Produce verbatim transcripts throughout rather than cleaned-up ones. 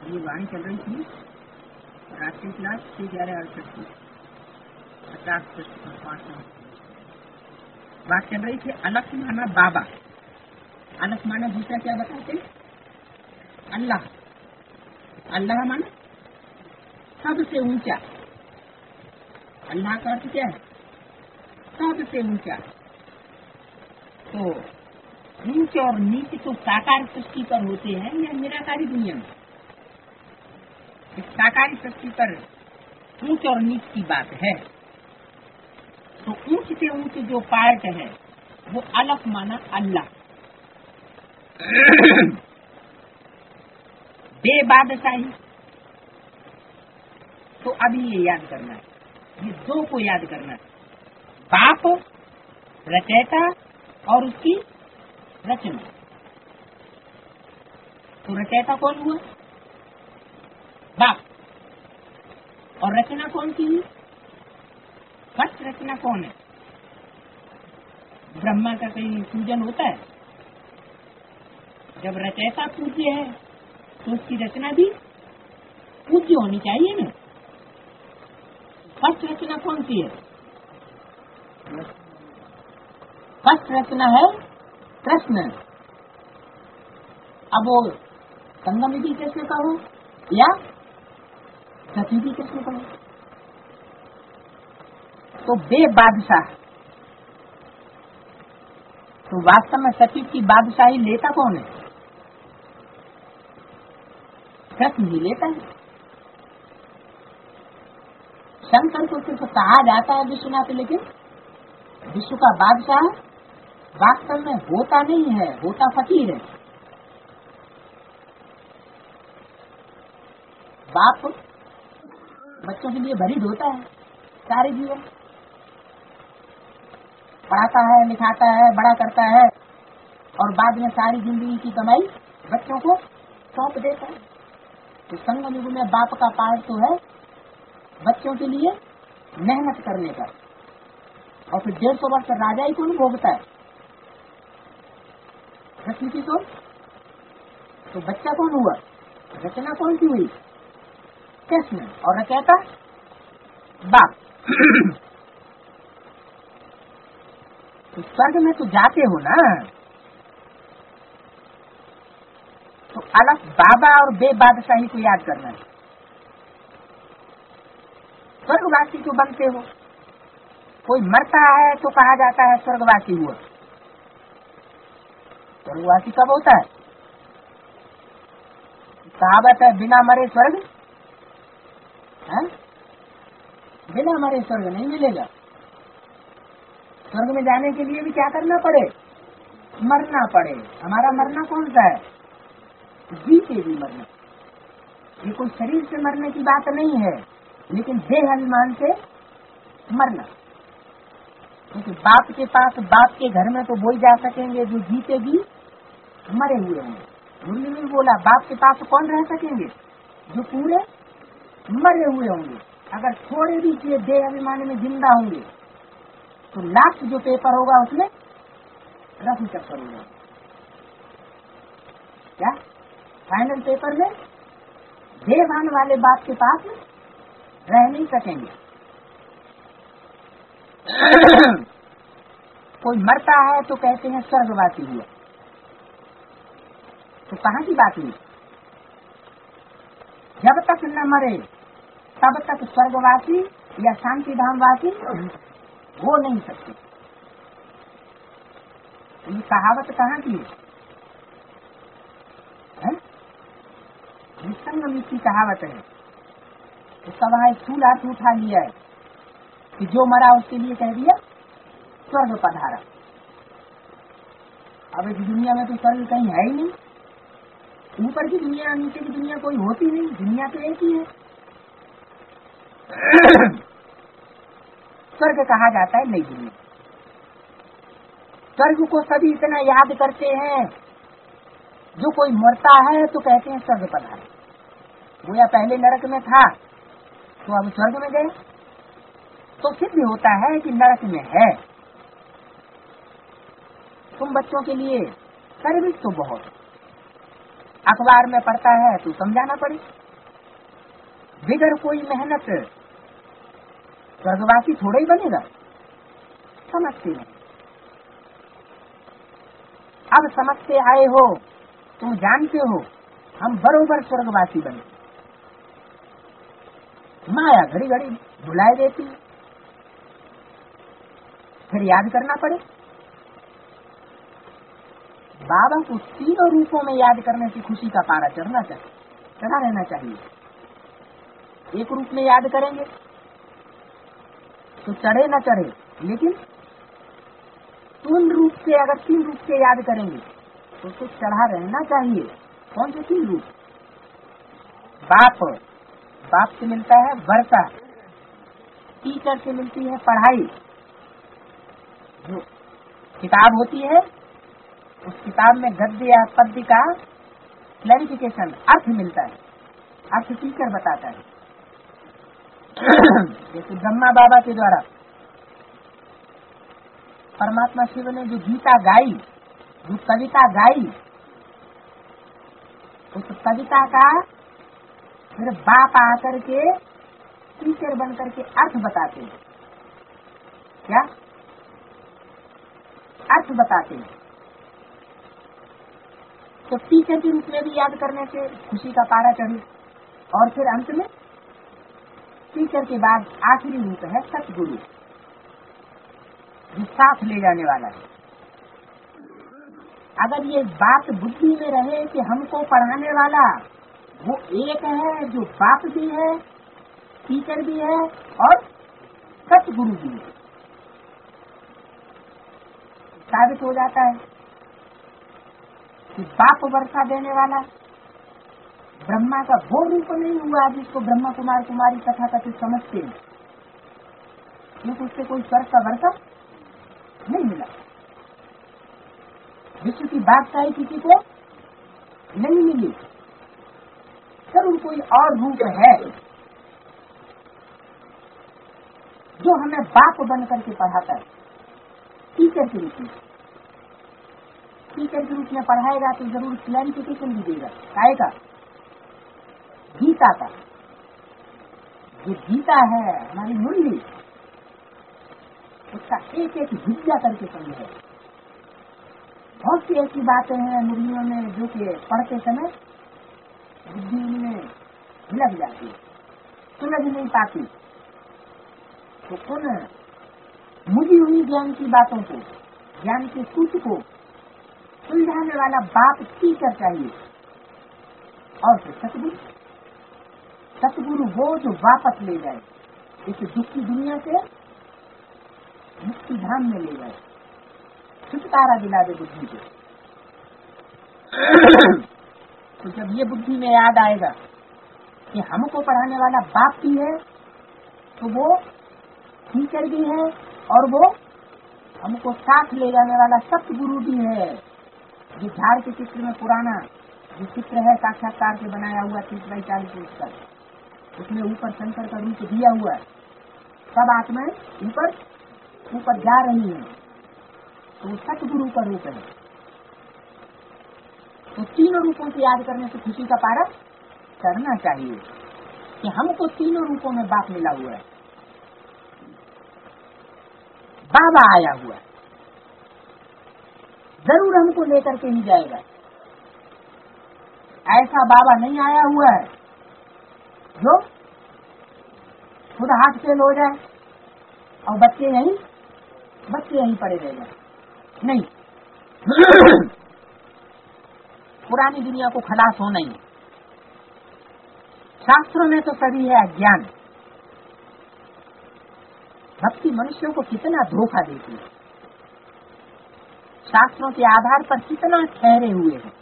ये वाणी चल रही थी राष्ट्रीय क्लास छह ग्यारह अड़सठ की पचास पृष्ठ पर पाँच बात चल रही थी। अलख माना बाबा, अलख माना दूसरा क्या बताते अल्लाह। अल्लाह माना सबसे ऊंचा, अल्लाह का अर्थ क्या है सबसे ऊंचा। तो ऊंच और नीच तो साकार सृष्टि पर होते हैं या निराकारी दुनिया में। इस साकारी सृष्टि पर ऊंच और नीच की बात है। तो ऊंच से ऊंच जो पार्ट है वो अलग माना अल्लाह। बेबादशाही, तो अभी ये याद करना है, ये दो को याद करना है, बाप रचयिता और उसकी रचना। तो रचयिता कौन हुआ बाप, और रचना कौन की हुई। फर्स्ट रचना कौन है। ब्रह्मा का कहीं पूजन होता है। जब रचयिता पूज्य है तो उसकी रचना भी पूज्य होनी चाहिए ना। फर्स्ट रचना कौन सी है। फर्स्ट रचना है कृष्ण। अब वो संगम भी कृष्ण का हो या सती भी कृष्ण का हो। तो बेबादशाह, तो वास्तव में सती की बादशाही लेता कौन है। कृष्ण ही लेता है। शंकर को सिर्फ कहा जाता है विश्वनाथ, लेकिन विश्व का बादशाह वास्तव में होता नहीं है, होता फकीर है। बाप बच्चों के लिए भरी ढोता है, सारे जीवन पढ़ाता है, लिखाता है, बड़ा करता है और बाद में सारी जिंदगी की कमाई बच्चों को सौंप देता है। तो संगम युग में बाप का पार्ट तो है बच्चों के लिए मेहनत करने का, और फिर डेढ़ सौ वर्ष राजा ही कौन भोगता है, रचना को। तो बच्चा कौन हुआ, रचना कौन सी हुई, कृष्ण, और रचयिता बाप। तो स्वर्ग में तो जाते हो ना, तो अलग बाबा और बेबादशाही को याद करना है। स्वर्गवासी जो बनते हो, कोई मरता है तो कहा जाता है स्वर्गवासी हुआ। स्वर्गवासी कब होता है। कहावत है बिना मरे स्वर्ग है? बिना मरे स्वर्ग नहीं मिलेगा। स्वर्ग में जाने के लिए भी क्या करना पड़े, मरना पड़े। हमारा मरना कौन सा है, जी के भी मरना। ये कोई शरीर से मरने की बात नहीं है, लेकिन देह अभिमान से मरना। क्योंकि बाप के पास, बाप के घर में तो वो ही जा सकेंगे जो जीते भी मरे हुए होंगे। मुरली में बोला बाप के पास कौन रह सकेंगे, जो पूरे मरे हुए होंगे। अगर थोड़े भी ये देह अभिमान में जिंदा होंगे तो लास्ट जो पेपर होगा उसमें रफू चक्कर होगा। क्या फाइनल पेपर में देहवान वाले बाप के पास रह नहीं सकेंगे। कोई मरता है तो कहते हैं स्वर्गवासी हुआ। तो कहाँ की बात हुई, जब तक न मरे तब तक स्वर्गवासी या शांति धामवासी हो नहीं सकते। ये कहावत कहाँ की है, संगम की कहावत है। उसका वहाँ एक फूल हाथ उठा लिया है कि जो मरा उसके लिए कह दिया स्वर्ग पधारा। अब इस दुनिया में तो स्वर्ग कहीं है ही नहीं। ऊपर की दुनिया नीचे की दुनिया कोई होती नहीं, दुनिया तो एक ही है। स्वर्ग कहा जाता है नई दुनिया। स्वर्ग को सभी इतना याद करते हैं, जो कोई मरता है तो कहते हैं स्वर्ग पधारा। वो या पहले नरक में था तो अब स्वर्ग में गए, तो सिद्ध होता है कि नरक में है। तुम बच्चों के लिए सर्विस तो बहुत, अखबार में पढ़ता है तो समझाना पड़े। बिगर कोई मेहनत स्वर्गवासी थोड़ा ही बनेगा, समझते हैं। अब समझते आए हो, तुम जानते हो हम बरोबर स्वर्गवासी बने। माया घड़ी घड़ी बुलाए देती है, फिर याद करना पड़े। बाबा को तीनों रूपों में याद करने से खुशी का पारा चढ़ना चाहिए, चढ़ा रहना चाहिए। एक रूप में याद करेंगे तो चढ़े न चढ़े, लेकिन तीन रूप से, अगर तीन रूप से याद करेंगे तो उसको चढ़ा रहना चाहिए। कौन से तीन रूप? बाप, बाप से मिलता है वर्षा, टीचर से मिलती है पढ़ाई, जो किताब होती है उस किताब में गद्य या पद्य का क्लैरिफिकेशन, अर्थ मिलता है, अर्थ टीचर बताता है। जैसे ब्रह्मा बाबा के द्वारा परमात्मा शिव ने जो गीता गाई, जो कविता गाई, उस कविता का फिर बाप आकर के टीचर बनकर के अर्थ बताते हैं। क्या अर्थ बताते हैं? तो टीचर के रूप में भी याद करने से खुशी का पारा चढ़े। और फिर अंत में टीचर के बाद आखिरी रूप है सतगुरु, जो साथ ले जाने वाला है। अगर ये बात बुद्धि में रहे कि हमको पढ़ाने वाला वो एक है, जो बाप भी है, टीचर भी है और सतगुरु भी है, साबित हो जाता है कि बाप वर्षा देने वाला ब्रह्मा का वो रूप नहीं हुआ जिसको ब्रह्मा कुमार कुमारी कथा कथित समझते हैं, क्योंकि उससे कोई स्वर्ग का वर्षा नहीं मिला। विश्व की बादशाही किसी को नहीं मिली, जरूर कोई और रूप है जो हमें बाप बन करके पढ़ाता है, टीचर के रूप में। टीचर के रूप में पढ़ाएगा तो जरूर क्लैरिफिकेशन भी देगा, आएगा गीता का। जो गीता है हमारी मुरली, उसका एक एक विद्या करके समझे। बहुत सी ऐसी बातें हैं मुरलियों में जो कि पढ़ते समय बुद्धि में लग जाती है, सुलझ नहीं पाती। तो उन मुझी हुई ज्ञान की बातों को, ज्ञान के सूत्र को सुलझाने वाला बाप टीचर चाहिए। और फिर सतगुरु, सतगुरु वो जो वापस ले जाए, इस दुखी दुनिया से मुक्ति धाम में ले जाए, छुटकारा दिला दे बुद्धि को। तो जब ये बुद्धि में याद आएगा कि हमको पढ़ाने वाला बाप भी है, तो वो टीचर भी है और वो हमको साथ ले जाने वाला सतगुरु भी है। जो झाड़ के चित्र में पुराना जो चित्र है साक्षात्कार से बनाया हुआ तीस बाई चालीस इंच का, उसमें ऊपर शंकर का रूप दिया हुआ है, सब आत्माएं ऊपर ऊपर जा रही है, तो वो सतगुरु का रूप है। तो तीनों रूपों से याद करने से खुशी का पारा चढ़ना चाहिए कि हमको तीनों रूपों में बाप मिला हुआ है, बाबा आया हुआ है, जरूर हमको लेकर के ही जाएगा। ऐसा बाबा नहीं आया हुआ है जो खुद हाथ फेल हो जाए और बच्चे यहीं बच्चे यहीं पड़े रह जाए, नहीं। पुरानी दुनिया को खलास होना ही। शास्त्रों में तो सभी है अज्ञान। भक्ति मनुष्यों को कितना धोखा देती है, शास्त्रों के आधार पर कितना ठहरे हुए हैं।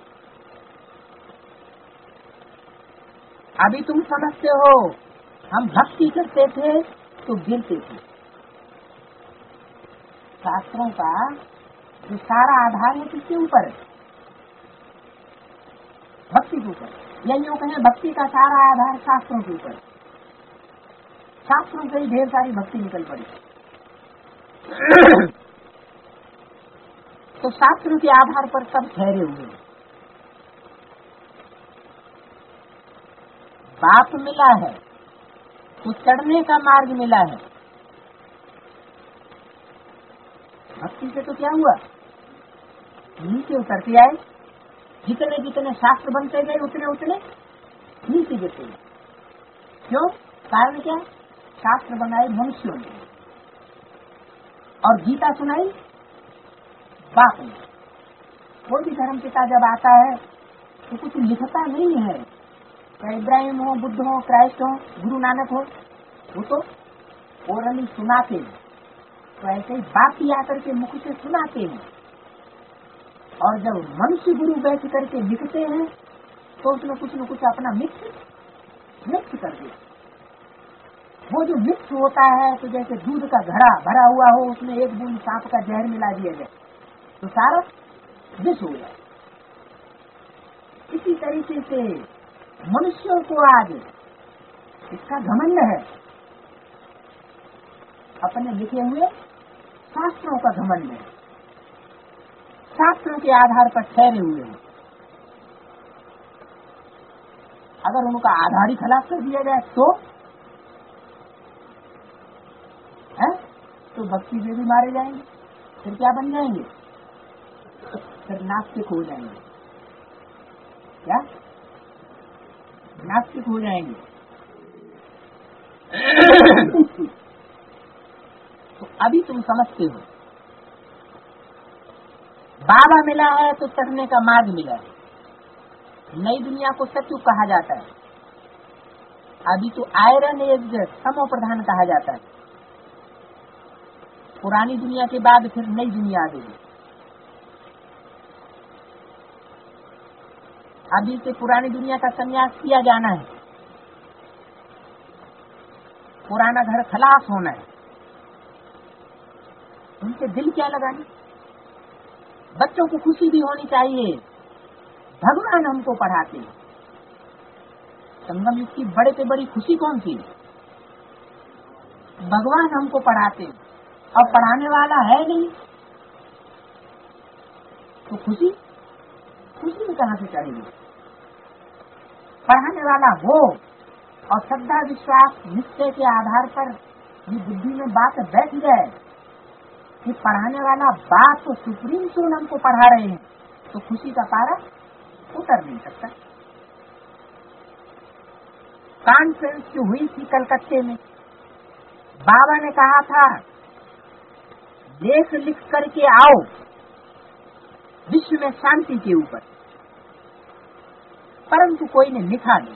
अभी तुम समझते हो हम भक्ति करते थे तो गिरते थे। शास्त्रों का जो सारा आधार है किसके ऊपर है? भक्ति के ऊपर। या यूँ कहें भक्ति का सारा आधार शास्त्रों के ऊपर। शास्त्रों से ही ढेर सारी भक्ति निकल पड़ी। तो शास्त्रों के आधार पर सब ठहरे हुए हैं। बाप मिला है तो चढ़ने का मार्ग मिला है। भक्ति से तो क्या हुआ, नीचे उतरते आए, जितने जितने शास्त्र बनते गए उतने उतने नीचे गिरते गए। क्यों? कारण क्या? शास्त्र बनाए मनुष्यों ने और गीता सुनाई बाप ने। कोई भी धर्म पिता जब आता है तो कुछ लिखता नहीं है, चाहे इब्राहिम हो, बुद्ध हो, क्राइस्ट हो, गुरु नानक हो, वो तो ओरली सुनाते हैं। तो ऐसे ही बाप ही आकर के मुख से सुनाते हैं। और जब मनुष्य गुरु बैठ करके लिखते हैं तो उसमें कुछ न कुछ अपना मिक्स मिक्स कर दे। वो जो मिक्स होता है तो जैसे दूध का घड़ा भरा हुआ हो, उसमें एक बूंद सांप का जहर मिला दिया जाए तो सारा विष हो जाए। इसी तरीके से मनुष्यों को आज इसका घमंड है, अपने लिखे हुए शास्त्रों का घमंड है, शास्त्रों के आधार पर ठहरे हुए हैं। अगर उनका आधार ही खलास कर दिया जाए तो है तो भक्ति में भी मारे जाएंगे। फिर क्या बन जाएंगे? फिर नास्तिक हो जाएंगे। क्या? नास्तिक हो जाएंगे। तो अभी तुम समझते हो, बाबा मिला है तो चढ़ने का मार्ग मिला है। नई दुनिया को सत्युग कहा जाता है, अभी तो आयरन एज समो प्रधान कहा जाता है। पुरानी दुनिया के बाद फिर नई दुनिया आ गई। अभी से पुरानी दुनिया का संन्यास किया जाना है, पुराना घर खलास होना है। उनके दिल क्या लगाने? बच्चों को खुशी भी होनी चाहिए। भगवान हमको पढ़ाते हैं। संगम युग की बड़े से बड़ी खुशी कौन सी? भगवान हमको पढ़ाते हैं और पढ़ाने वाला है नहीं तो खुशी खुशी में कहां से चढ़ेगी? पढ़ाने वाला हो और श्रद्धा विश्वास निश्चय के आधार पर ये बुद्धि में बात बैठ जाए कि पढ़ाने वाला बाप तो सुप्रीम सोल हमको पढ़ा रहे हैं, तो खुशी का पारा उतर नहीं सकता। कॉन्फ्रेंस जो हुई थी कलकत्ते में, बाबा ने कहा था लेख लिख करके आओ विश्व में शांति के ऊपर, परंतु कोई ने लिखा नहीं।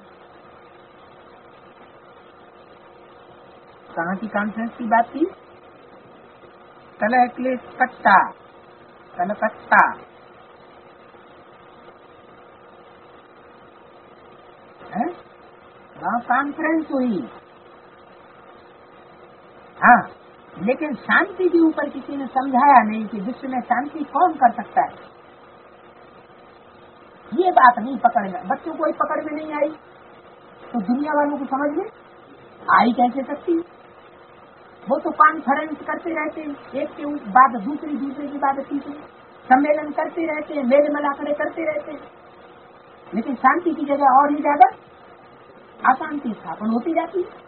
कहाँ की कॉन्फ्रेंस की बात थी? कलकत्ता, कलकत्ता। है वहाँ कॉन्फ्रेंस हुई। हाँ, लेकिन शांति के ऊपर किसी ने समझाया नहीं कि विश्व में शांति कौन कर सकता है। ये बात नहीं पकड़ में, बच्चों को ही पकड़ में नहीं आई तो दुनिया वालों को समझ में आई कैसे सकती? वो तो कॉन्फ्रेंस करते रहते हैं, एक के बाद दूसरी, दूसरे की बाद तीसरी, सम्मेलन करते रहते हैं, मेले मलाखड़े करते रहते हैं, लेकिन शांति की जगह और ही ज्यादा अशांति स्थापन होती जाती है।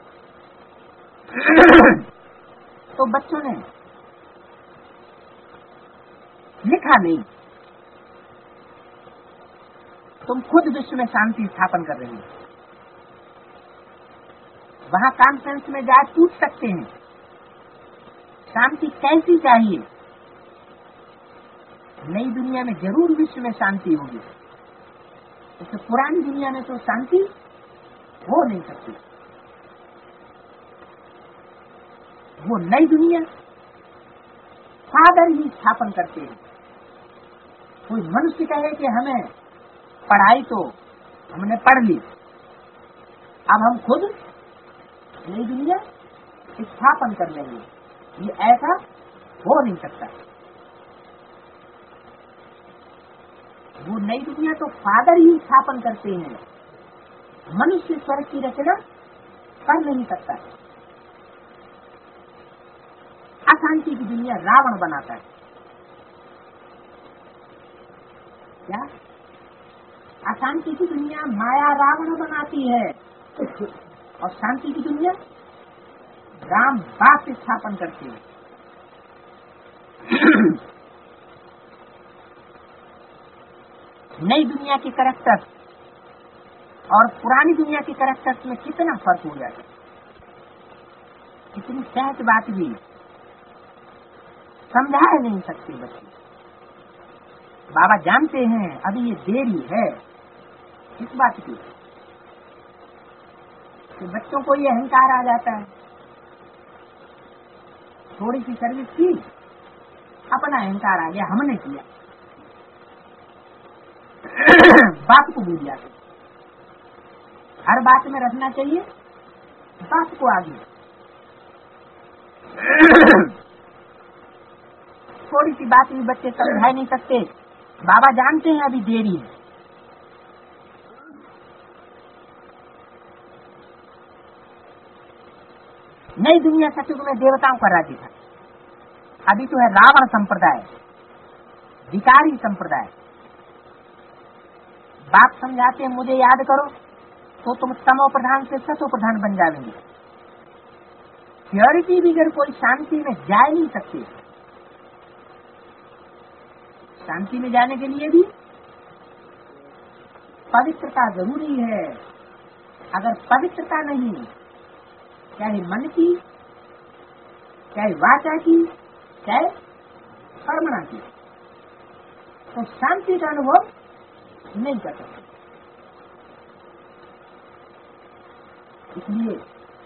तो बच्चों ने लिखा नहीं, तुम खुद विश्व में शांति स्थापन कर रहे हो। वहां कॉन्फ्रेंस में जा पूछ सकते हैं शांति कैसी चाहिए। नई दुनिया में जरूर विश्व में शांति होगी, इससे पुरानी दुनिया में तो शांति हो नहीं सकती। वो नई दुनिया फादर ही स्थापन करते हैं। कोई मनुष्य कहे कि हमें पढ़ाई तो हमने पढ़ ली, अब हम खुद नई दुनिया स्थापन कर लेंगे, ये ऐसा हो नहीं सकता। वो नई दुनिया तो फादर ही स्थापन करते हैं, मनुष्य स्वर्ग की रचना कर नहीं सकता। अशांति की दुनिया रावण बनाता है। क्या अशांति की दुनिया माया रावण बनाती है और शांति की दुनिया राम बाप स्थापन करती है। नई दुनिया की कैरेक्टर्स और पुरानी दुनिया की कैरेक्टर्स में कितना फर्क हो जाता है। इतनी सहज बात भी समझा नहीं सकते बच्चे। बाबा जानते हैं अभी ये देरी है इस बात की कि बच्चों को ये अहंकार आ जाता है। थोड़ी सी सर्विस की, अपना अहंकार आ गया, हमने किया, बात को भूल जाते। हर बात में रखना चाहिए बात को आगे। थोड़ी सी बात भी बच्चे समझा नहीं सकते। बाबा जानते हैं अभी देरी है। नई दुनिया सतयुग में देवताओं का राज्य था, अभी तो है रावण संप्रदाय, विकारी संप्रदाय। बाप समझाते हैं मुझे याद करो तो तुम तमो प्रधान से सतो प्रधान बन जाएंगे। प्योरिटी भी अगर कोई शांति में जा नहीं सकते, शांति में जाने के लिए भी पवित्रता जरूरी है। अगर पवित्रता नहीं, चाहे मन की, चाहे वाचा की, चाहे कर्मणा की, तो शांति का अनुभव नहीं कर सकते। इसलिए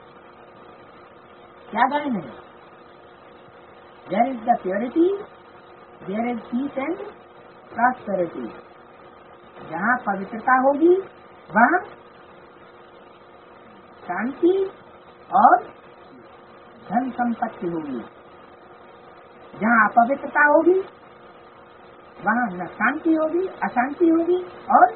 क्या गायन है? There is the purity, there is peace and prosperity. जहाँ पवित्रता होगी वहाँ शांति और धन संपत्ति होगी। जहाँ अपवित्रता होगी वहाँ न शांति होगी, अशांति होगी और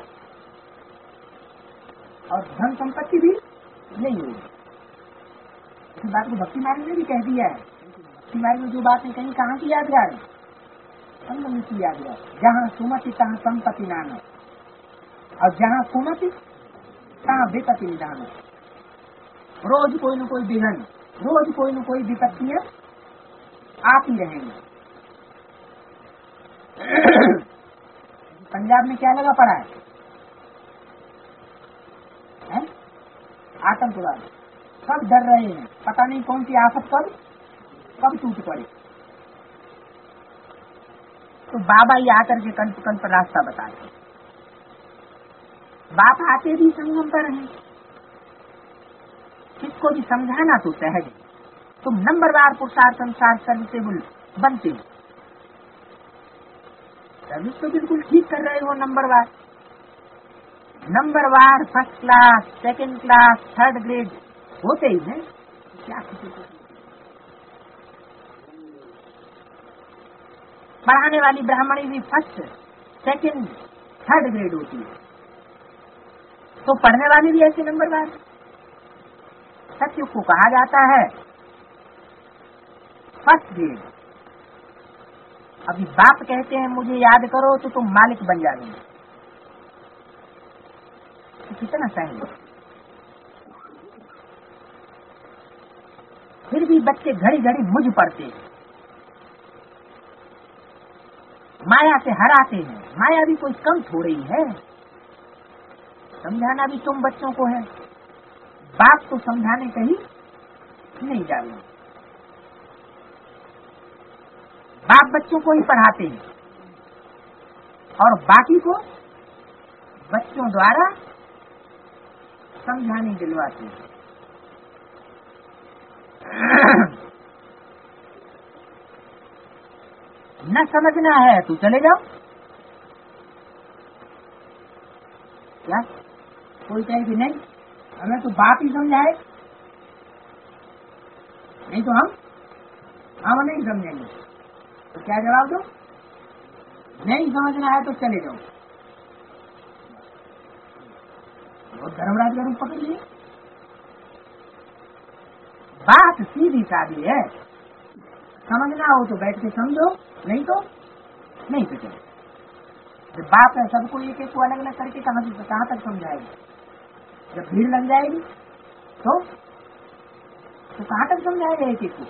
और धन संपत्ति भी नहीं होगी। इस बात को भक्ति मार्ग ने भी कह दिया है। भक्ति मार्ग में जो बात है कहीं कहाँ की यादगार है? संगम की यादगार। जहाँ सुमति तहाँ संपत्ति नाना, और जहाँ सुमति तहाँ विपत्ति निधान। रोज कोई न कोई विघन, रोज कोई न कोई विपत्तियां आती रहेंगी। पंजाब में क्या लगा पड़ा है, है? आतंकवाद, सब डर रहे हैं, पता नहीं कौन सी आफत पर कब टूट पड़े। तो बाबा ही आकर के कंप कंप रास्ता बताते। बाप आते भी संगम पर हैं, किसको भी समझाना तो सहज। तुम नंबरवार पुरुषार्थ अनुसार सर्विसेबल बनते हो, सर्विस तो बिल्कुल ठीक कर रहे हो। नंबरवार नंबरवार first class, second class, third grade होते ही है। क्या पढ़ाने वाली ब्राह्मणी भी फर्स्ट, सेकंड, थर्ड ग्रेड होती है, तो पढ़ने वाली भी ऐसे नंबरवार। सत्य को कहा जाता है फर्स्ट ग्रेड। अभी बाप कहते हैं मुझे याद करो तो तुम मालिक बन जाओगे, तो कितना सही। फिर भी बच्चे घड़ी घड़ी मुझ पड़ते, माया से हराते हैं। माया भी कोई कम थोड़ी है, समझाना भी तुम बच्चों को है। बाप को समझाने कहीं नहीं जाओगे। बाप बच्चों को ही पढ़ाते हैं और बाकी को बच्चों द्वारा समझाने दिलवाते हैं। न समझना है तो चले जाओ। क्या कोई कहे कि नहीं हमें तो बाप ही समझाए, नहीं तो हम हम नहीं समझेंगे, तो क्या जवाब दो? नहीं समझना है तो चले जाओ। बहुत धर्मराज का रूप पकड़ लिए। बात सीधी सादी है, समझना हो तो बैठ के समझो, नहीं तो नहीं तो चलो। जब बाप है सबको एक एक को अलग अलग करके कहाँ से कहाँ तक समझाएगी? जब भीड़ लग जाएगी तो तो कहाँ तक समझाएगा एक एक को?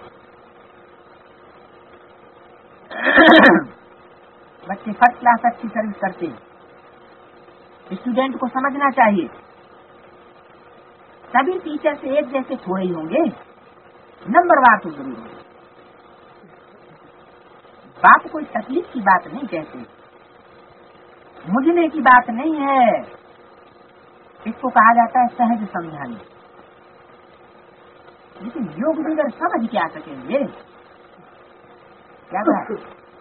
बच्चे फर्स्ट क्लास अच्छी सर्विस करते हैं, स्टूडेंट को समझना चाहिए सभी टीचर से एक जैसे थोड़े ही होंगे, नंबरवार तो जरूर होंगे। बात कोई तकलीफ की बात नहीं कहते, मुझने की बात नहीं है, इसको कहा जाता है सहज समझाने। लेकिन योग बगैर समझ क्या सकेंगे? क्या बात?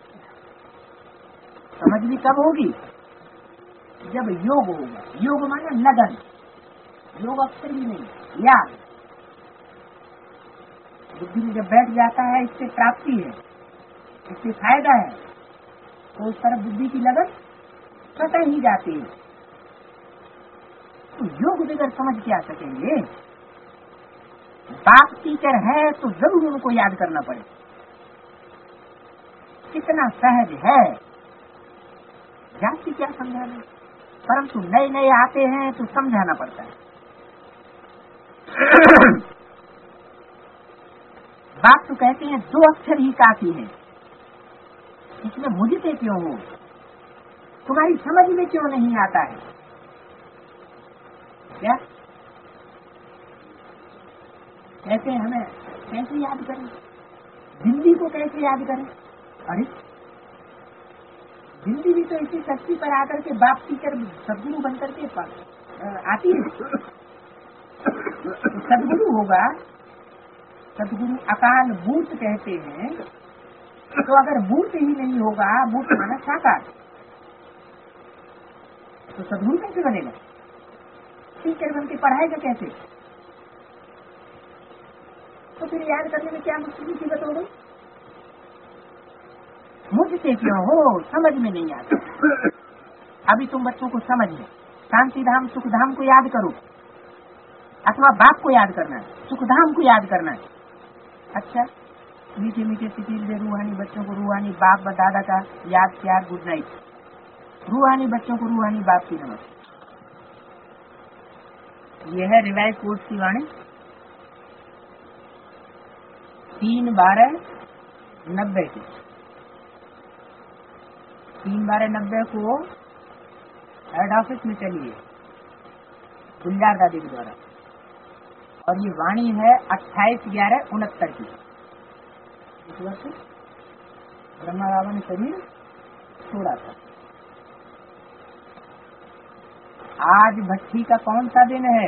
समझ भी कब होगी? जब योग होगा। योग माने लगन, योग अक्षर भी नहीं, याद। बुद्धि में जब बैठ जाता है इससे प्राप्ति है, इससे फायदा है, तो उस तरफ बुद्धि की लगन स्वतः ही जाती है। तो योग बगैर समझ क्या सकेंगे? बाप टीचर है तो जरूर उनको याद करना पड़े। कितना सहज है, जाति क्या समझाना, परंतु नए नए आते हैं तो समझाना पड़ता है। बाप तो कहते हैं दो अक्षर ही काफी है, इसमें मुझसे क्यों हो, तुम्हारी समझ में क्यों नहीं आता है? क्या कहते हैं? हमें कैसे याद करें, हिंदी को कैसे याद करें? अरे हिंदी भी तो इसी शक्ति पर आकर के बाप टीचर सदगुरु बनकर के आती है। सदगुरु होगा, सदगुरु अकाल भूत कहते हैं, तो अगर भूत ही नहीं होगा, भूत माना साकार, तो सदगुरु कैसे बनेगा? टीचर बन के पढ़ाएगा कैसे? तो फिर याद करने में क्या मुसीबत हो गई? मुझसे क्यों हो, समझ में नहीं आता। अभी तुम बच्चों को समझ लो, शांति धाम सुख धाम को याद करो, अथवा बाप को याद करना है, सुख धाम को याद करना है। अच्छा, मीठे मीठे सिटील दे रूहानी बच्चों को, रूहानी बाप व दादा का याद प्यार गुड नाइट, रूहानी बच्चों को रूहानी बाप की नमस्ते। यह है रिवाइज कोर्स की वाणी, तीन बारह नब्बे की, तीन बारह नब्बे को हेड ऑफिस में चलिए गुलजार दादी के द्वारा, और ये वाणी है अट्ठाईस ग्यारह उनहत्तर की। इस वर्ष ब्रह्मा बाबा ने शरीर छोड़ा था। आज भट्टी का कौन सा दिन है?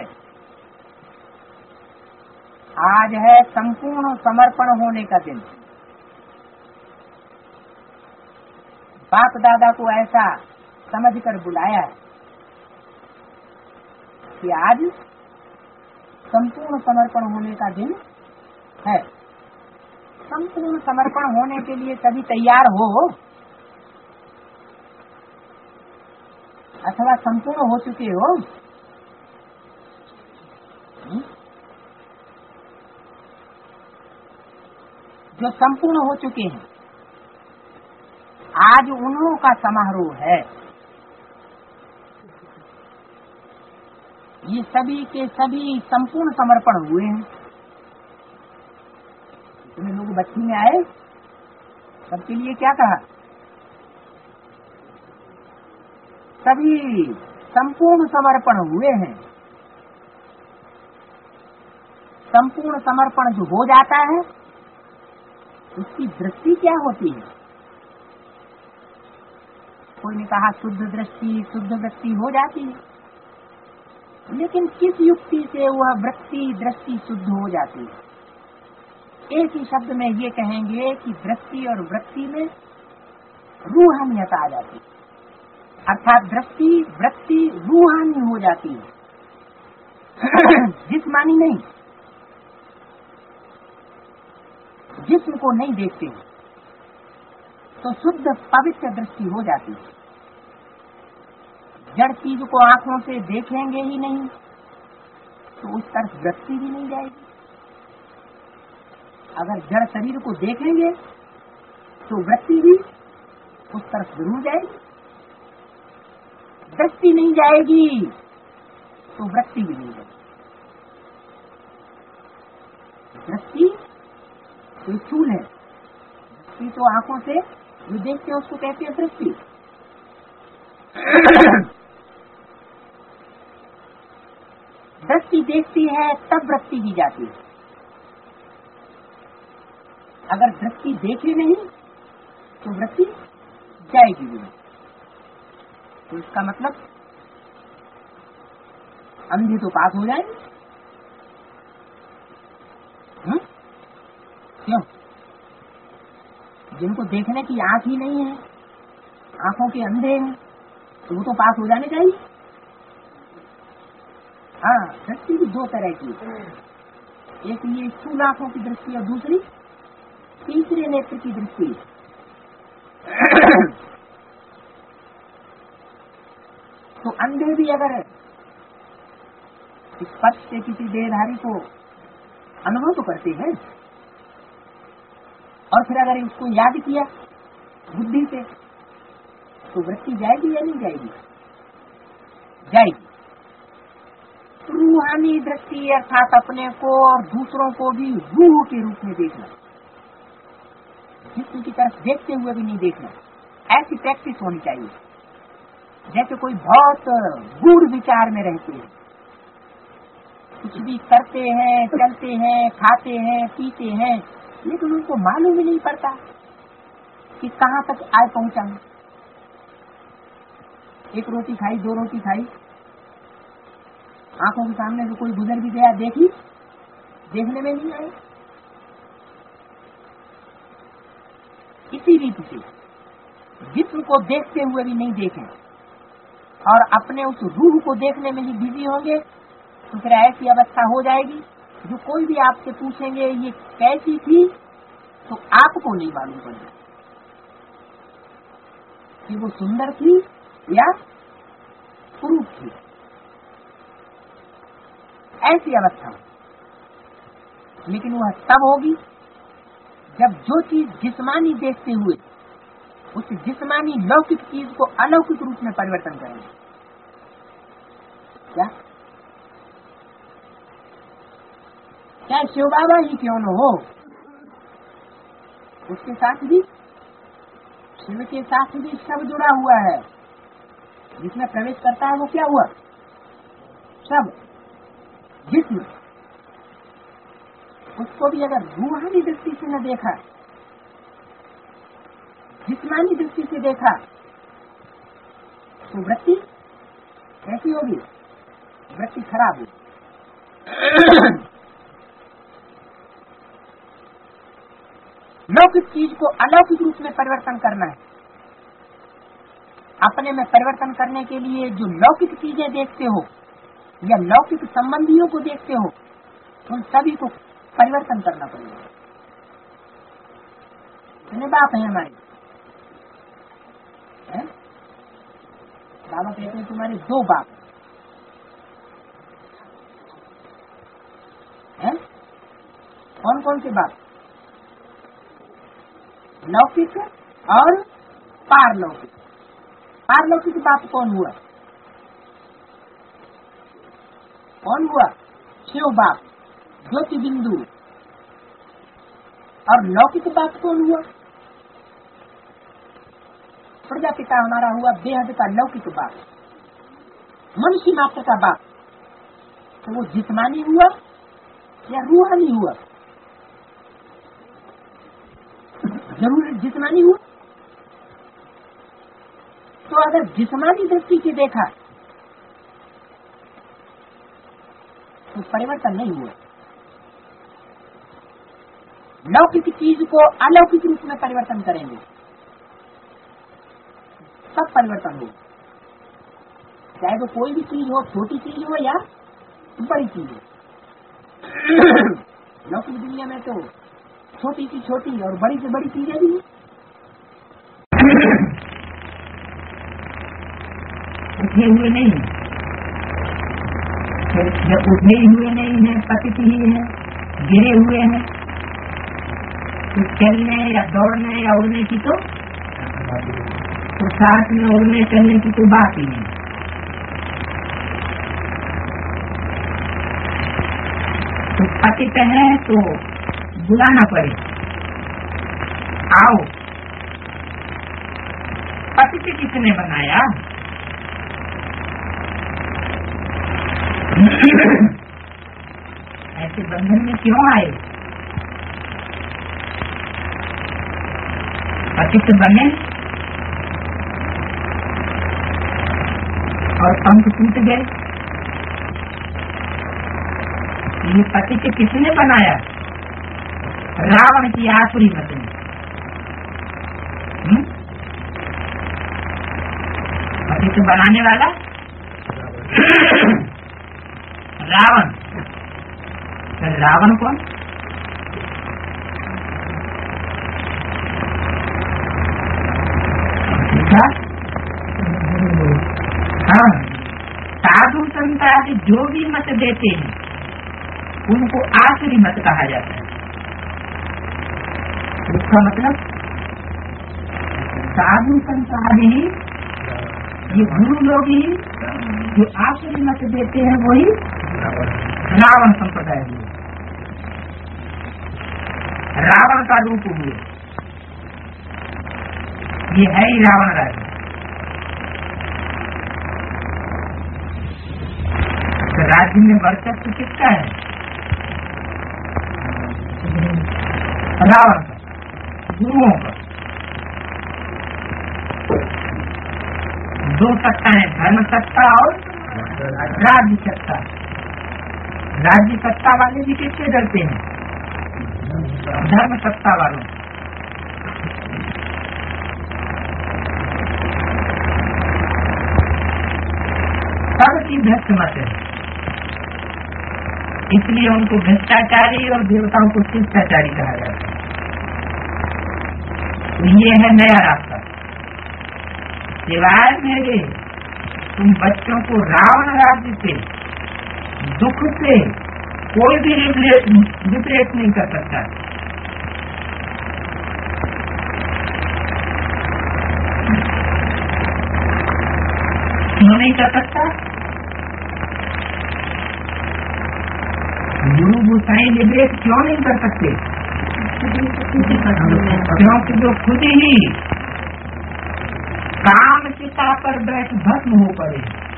आज है संपूर्ण समर्पण होने का दिन। बाप दादा को ऐसा समझकर बुलाया कि आज संपूर्ण समर्पण होने का दिन है। संपूर्ण समर्पण होने के लिए सभी तैयार हो, अथवा संपूर्ण हो चुके हो। जो संपूर्ण हो चुके हैं, आज उन्हों का समारोह है। ये सभी के सभी संपूर्ण समर्पण हुए हैं। इतने लोग बच्ची में आए, सबके लिए क्या कहा? सभी संपूर्ण समर्पण हुए हैं। संपूर्ण समर्पण जो हो जाता है उसकी दृष्टि क्या होती है? कोई ने कहा शुद्ध दृष्टि, शुद्ध वृत्ति हो जाती है, लेकिन किस युक्ति से वह वृत्ति दृष्टि शुद्ध हो जाती है? एक ही शब्द में ये कहेंगे कि दृष्टि और वृत्ति में रूहानियत आ जाती है, अर्थात दृष्टि वृत्ति रूहानी हो जाती है, जिस्मानी नहीं। जिस्म को नहीं देखते तो शुद्ध पवित्र दृष्टि हो जाती है। जड़ चीज को आंखों से देखेंगे ही नहीं तो उस तरफ वृत्ति भी नहीं जाएगी। अगर जड़ शरीर को देखेंगे तो वृत्ति भी उस तरफ जरूर जाएगी। दृष्टि नहीं जाएगी तो वृत्ति भी नहीं जाएगी। दृष्टि तो स्थूल है, दृष्टि तो आंखों से जो देखते हैं उसको कहते हैं दृष्टि। दृष्टि देखती है तब वृत्ति भी जाती है। अगर दृष्टि देखे नहीं तो वृत्ति जाएगी भी नहीं। तो इसका मतलब अंधे तो पास हो जाएंगे। हम्म? क्यों? जिनको देखने की आंख ही नहीं है, आंखों के अंधे हैं, तो वो तो पास हो जाने चाहिए। हाँ, दृष्टि भी दो तरह की है, एक ये स्थूल आंखों की दृष्टि और दूसरी तीसरे नेत्र की दृष्टि। तो अंधे भी अगर स्पर्श से किसी देहधारी को अनुभव तो करते हैं, और फिर अगर उसको याद किया बुद्धि से तो वृत्ति जाएगी या नहीं जाएगी? जाएगी। रूहानी दृष्टि अर्थात अपने को और दूसरों को भी रूह के रूप में देखना, जिसम की तरफ देखते हुए भी नहीं देखना, ऐसी प्रैक्टिस होनी चाहिए। जैसे कोई बहुत गूढ़ विचार में रहते हैं, कुछ भी करते हैं, चलते हैं, खाते हैं, पीते हैं, लेकिन उनको मालूम ही नहीं पड़ता कि कहाँ तक आए पहुंचा। एक रोटी खाई, दो रोटी खाई, आंखों के सामने से कोई गुजर भी गया, देखी, देखने में नहीं आए। इसी रीति से जिस्म को देखते हुए भी नहीं देखें और अपने उस रूह को देखने में ही बिजी होंगे, तो फिर ऐसी अवस्था हो जाएगी जो कोई भी आपसे पूछेंगे ये कैसी थी तो आपको नहीं मालूम पड़ेगा कि वो सुंदर थी या कुरूप थी। ऐसी अवस्था, लेकिन वह तब होगी जब जो चीज जिस्मानी देखते हुए उस जिस्मानी लौकिक चीज को अलौकिक रूप में परिवर्तन करेंगे। क्या क्या शिव बाबा ही क्यों न हो, उसके साथ भी, शिव के साथ भी सब जुड़ा हुआ है। जिसमें प्रवेश करता है वो क्या हुआ? सब। जिस्म, उसको भी अगर रूहानी दृष्टि से न देखा, जिस्मानी दृष्टि से देखा, तो वृत्ति कैसी होगी? वृत्ति खराब होगी। लौकिक चीज को अलौकिक रूप में परिवर्तन करना है। अपने में परिवर्तन करने के लिए जो लौकिक चीजें देखते हो या लौकिक संबंधियों को देखते हो, उन सभी को परिवर्तन करना पड़ेगा। कितने बाप हैं हमारे? है? बाबा कहते हैं तुम्हारे दो बाप हैं। कौन कौन से बाप? लौकिक और पारलौकिक। पारलौकिक बाप कौन हुआ? कौन हुआ? शिव बाप, ज्योति बिंदु। और लौकिक बाप कौन हुआ? प्रजापिता हमारा हुआ बेहद का लौकिक बाप, मनुष्य मात्र का बाप। तो वो जिस्मानी हुआ या रूहानी हुआ? जरूर जिस्मानी हुआ। तो अगर जिस्मानी दृष्टि से देखा तो परिवर्तन नहीं हुआ। लौकिक चीज को अलौकिक रूप में परिवर्तन करेंगे, सब परिवर्तन हो। चाहे वो कोई भी चीज हो, छोटी चीज हो या बड़ी चीज हो। लौकिक दुनिया में तो छोटी सी छोटी और बड़ी से बड़ी चीजें भी उठे हुए नहीं है, जब उठे हुए नहीं है, पतित ही है, गिरे हुए हैं, तो चलने या दौड़ने या उड़ने की तो, तो साथ में उड़ने चलने की तो बात ही नहीं। तो पतित है तो बुलाना पड़े, आओ। पतित किसने बनाया? ऐसे बंधन में क्यों आए? पतित बने और पंख टूट गए। ये पतित किसने बनाया? रावण की आसुरी मत में। पतित बनाने वाला रावण। रावण कौन? हाँ, साधु संत आदि जो भी मत देते हैं उनको आसुरी मत कहा जाता है। इसका मतलब साधु संत आदि ये गुरु लोग ही जो आसुरी मत देते हैं वही रावण संप्रदाय हुए, रावण का रूप हुए। ये है ही रावण राज्य। तो राज्य में वर्चस्व किसका है? रावण का, गुरुओं का। दो सत्ता है, धर्म सत्ता और राज्य सत्ता। राज्य सत्ता वाले भी किससे डरते हैं? धर्म सत्ता वालों। सबकी भ्रष्ट मत है, इसलिए उनको भ्रष्टाचारी और देवताओं को शिष्टाचारी कहा जाता है। तो ये है नया रास्ता। सिवाय मेरे तुम बच्चों को रावण राज्य से, दुख से कोई भी विपरीत नहीं कर सकता। क्यों नहीं कर सकता? गुरु गोसाई विपरीत क्यों नहीं कर सकते? क्योंकि जो खुद ही काम चिता पर बैठ भस्म हो पड़े,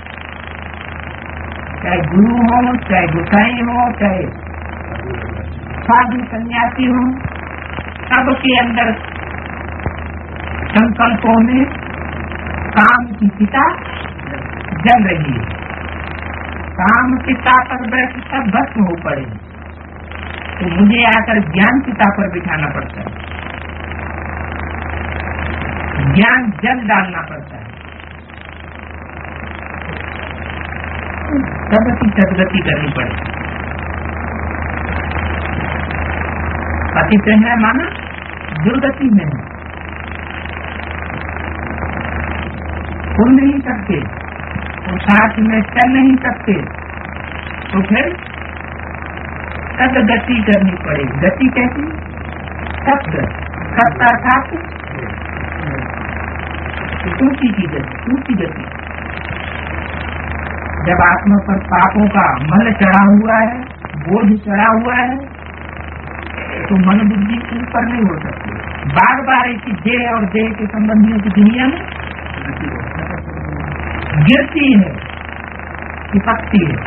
चाहे गुरु हो, चाहे गोसाई हो, चाहे साधु सन्यासी हो, सबके अंदर संकल्पों में काम की चिता जल रही है। काम चिता पर बैठ सब भस्म हो पड़े, तो मुझे आकर ज्ञान चिता पर बिठाना पड़ता है, ज्ञान जल डालना पड़ता है, सबकी सदगति करनी पड़ेगी। पतित है माना दुर्गति में है, सुन नहीं सकते, तो साथ में चल नहीं सकते, तो फिर सदगति करनी पड़ेगी। गति कैसी? सत्य, सत्य अर्थात ऊंची की गति, ऊंची गति। जब आत्मा पर पापों का मल चढ़ा हुआ है, बोझ चढ़ा हुआ है, तो मन बुद्धि ऊपर नहीं हो सकती। बार बार इसी देह और देह के संबंधियों की दुनिया में गिरती है, चिपकती है,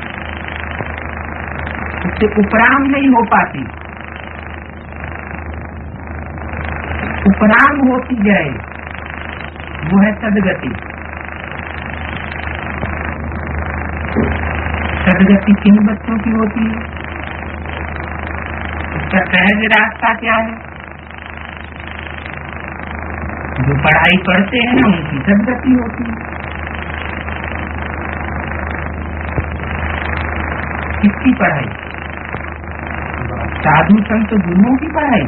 उससे उपराम नहीं हो पाती। उपराम होती जाए वो है सदगति। सदगति किन बच्चों की होती है? इसका सहज रास्ता क्या है? जो पढ़ाई पढ़ते हैं उनकी सदगति होती है। किसकी पढ़ाई? साधु संत गुरुओं की पढ़ाई।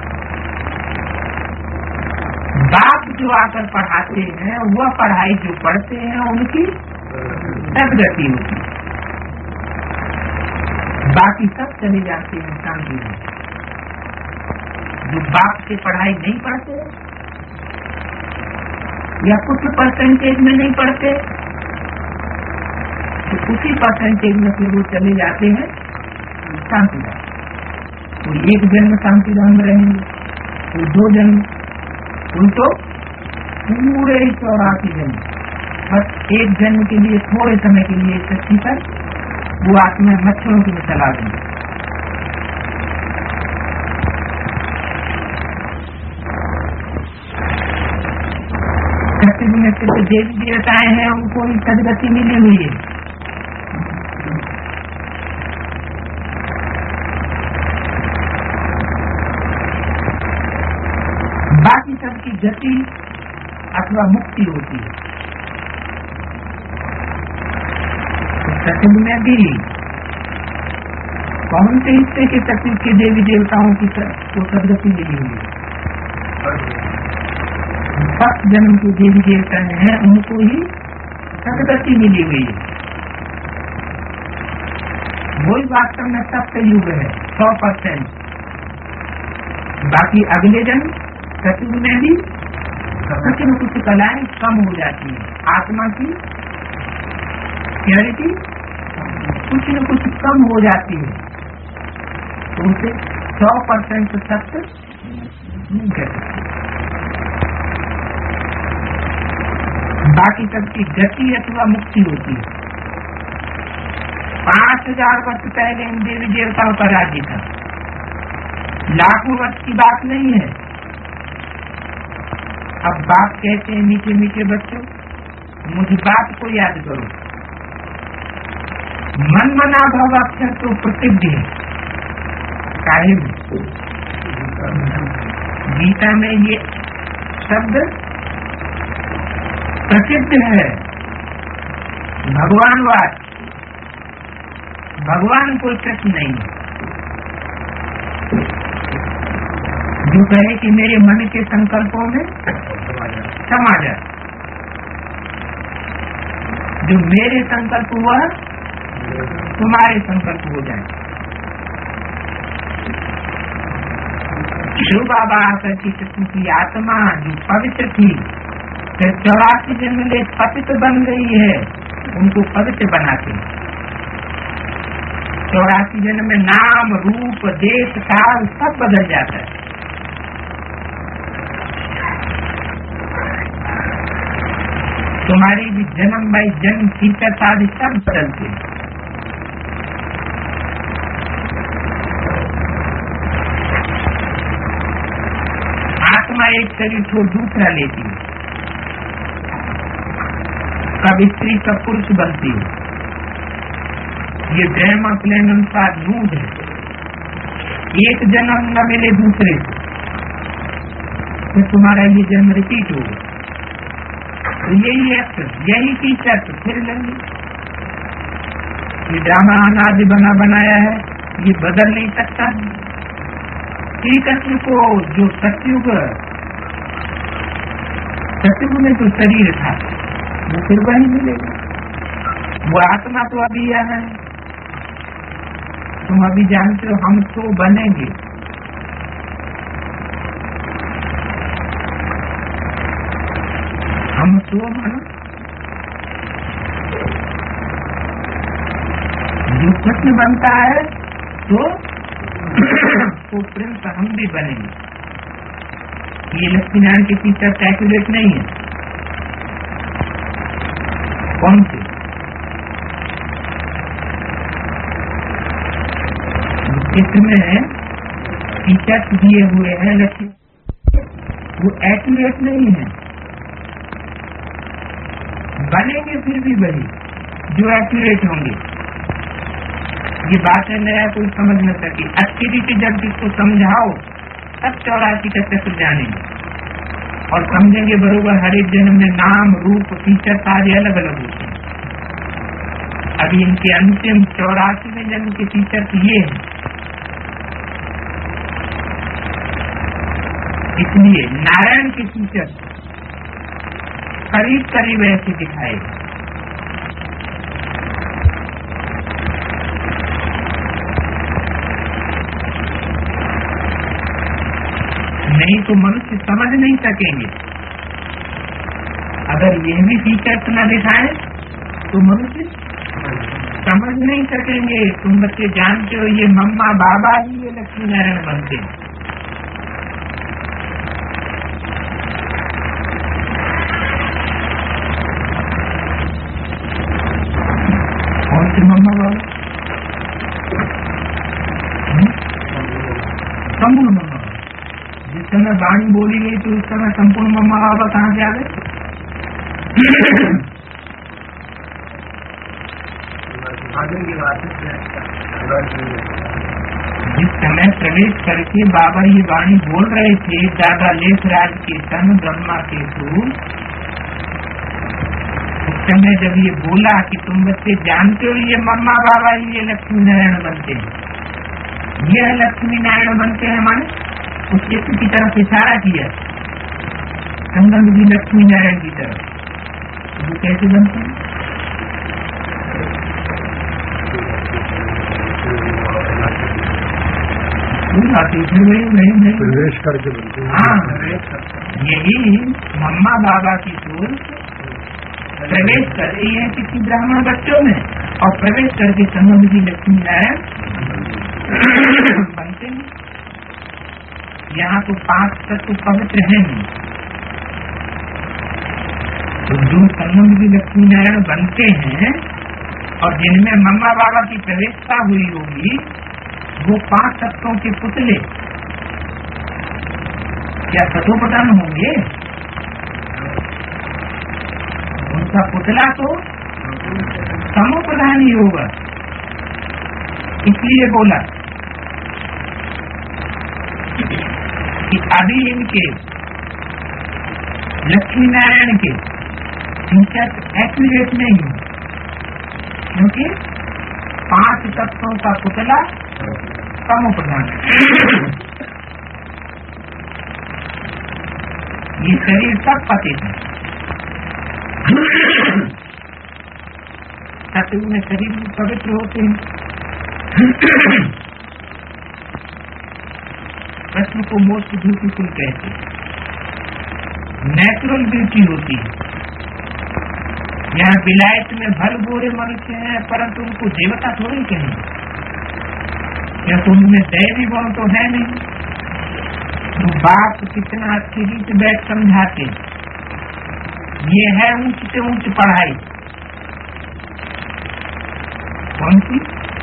बाप जो आकर पढ़ाते हैं वह पढ़ाई जो पढ़ते हैं उनकी सदगति होती है। बाकी सब चले जाते हैं शांति में। जो बाप से पढ़ाई नहीं पढ़ते या कुछ परसेंटेज में नहीं पढ़ते, तो उसी परसेंटेज में फिर वो चले जाते हैं शांति में। कोई एक जन्म शांतिधाम में रहेंगे, कोई दो जन्म, कोई तो पूरे चौरासी जन्म। बस एक जन्म के लिए थोड़े समय के लिए शक्ति पर वो आत्मा मच्छरों की में चला देंगे। सत्युग में सिर्फ देवी देवताएं हैं, उनको ही सदगति मिली हुई है। बाकी सबकी गति अथवा मुक्ति होती है। तो सत्युग में भी कौन से हिस्से के सत्युग के देवी देवताओं की को सदगति मिली हुई है? फर्स्ट जन्म के देवी देवता हैं, उनको ही सदगति मिली हुई है। वही वास्तव में सत्य युग है, सौ परसेंट। बाकी अगले जन्म सत्युग में भी कुछ न कुछ कलाएं कम हो जाती है, आत्मा की क्लैरिटी कुछ न कुछ कम हो जाती है, तो उसे सौ परसेंट सत्य नहीं कह सकते। बाकी सबकी गति अथवा मुक्ति होती है। पांच हजार वर्ष पहले इन देवी देवताओं का राज्य था, लाखों वर्ष की बात नहीं है। अब बाप कहते हैं मीठे मीठे बच्चों, मुझे बात को याद करो। मन मना भव अक्षर तो प्रसिद्ध है, काहे गीता में ये शब्द प्रसिद्ध है। भगवानवाद, भगवान कोई कृष्ण नहीं है जो कहे कि मेरे मन के संकल्पों में समा जाए। जो मेरे संकल्प हुआ तुम्हारे संकल्प हो जाए। शिव बाबा आकर की कृष्ण की आत्मा जो पवित्र थी, फिर चौरासी जन्म ले पतित बन गई है, उनको पवित्र बनाते। चौरासी जन्म में नाम रूप देश काल सब बदल जाता है। तुम्हारी भी जन्म बाई जन्म फीचर आदि सब बदलते हैं। आत्मा एक शरीर छोड़ दूसरा लेती है, कब स्त्री कब पुरुष बनती है। ये ड्रामा प्लान अनुसार नूड है। एक जन्म न मिले दूसरे से, तो तुम्हारा ये जन्म रिपीट होगा। तो यही एक्शन, यही फीचर तो फिर लेंगे। ये ड्रामा अनादि बना बनाया है, ये बदल नहीं सकता। श्री कृष्ण को जो सत्युग सत्युग में जो शरीर था वो फिर वही मिलेगा। वो आत्मा तो अभी है, तुम अभी जानते हो हम तो बनेंगे। हम तो मानो जो कृष्ण बनता है तो तो प्रिंस हम भी बनेंगे। ये लक्ष्मीनारायण के टीचर कैलकुलेट नहीं है। कौन से चित्र में टीचर दिए हुए हैं लक्ष्मी, वो एक्यूरेट नहीं है। बनेंगे फिर भी वही जो एक्यूरेट होंगे। ये बातें नया कोई समझ न सके। अच्छी रीति जब जिसको समझाओ तब चौरासी का चक्र जानेंगे और समझेंगे बरोबर। हर एक जन्म में नाम रूप फीचर सारे अलग अलग होते हैं। अभी इनके अंतिम चौरासी में जन्म के फीचर ये है। इसलिए नारायण के फीचर करीब करीब ऐसे दिखाए। नहीं तो मनुष्य समझ नहीं सकेंगे। अगर ये भी फीचर्स न दिखाए तो मनुष्य समझ नहीं सकेंगे। तुम बच्चे जानते हो ये मम्मा बाबा ही ये लक्ष्मी नारायण बनते हैं। कौन से मम्मा बाबा? संपूर्ण मम्मा बाबा। जिस समय वाणी बोली गई तो उस समय संपूर्ण मम्मा बाबा कहाँ से आ गए? जिस समय प्रवेश करके बाबा ये वाणी बोल रहे थे, दादा लेखराज के सन ब्रह्मा के सूर, उस समय जब ये बोला कि तुम बच्चे जानते हो ये मम्मा बाबा ये लक्ष्मी नारायण बनते हैं, यह लक्ष्मी नारायण बनते हैं माने उस चित्र की तरफ इशारा किया, संगम भी लक्ष्मी नारायण की तरफ। वो कैसे बनते हैं? प्रवेश करके बनते हैं। हाँ, यही मम्मा बाबा की सोच प्रवेश करती है किसी ब्राह्मण बच्चों में और प्रवेश करके संगम की लक्ष्मी नारायण बनते हैं। यहाँ तो पांच तत्व पवित्र है नहीं, तो जो संगम की लक्ष्मी नारायण बनते हैं और जिनमें मम्मा बाबा की प्रवेशता हुई होगी, वो पांच तत्वों के पुतले क्या तत्वप्रधान होंगे? उनका पुतला तो समूप्रधान ही होगा। इसलिए बोला कि अभी इनके लक्ष्मी नारायण के एक्यूरेट नहीं है, क्योंकि पांच तत्वों का पुतला समूप्रधान ये शरीर सब पतित है। सतयुग में शरीर भी पवित्र होते हैं। प्रश्न को मोस्ट ब्यूटीफुल कहते हैं, नेचुरल ब्यूटी होती है। यहाँ विलायत में भल गोरे मनुष्य हैं, परंतु उनको देवता थोड़ी कहें, क्या तो उनमें दैवी गुण तो है नहीं। तो बाप कितना अच्छी रीति बैठ समझाते, ये है ऊंच से ऊंच पढ़ाई। कौन सी?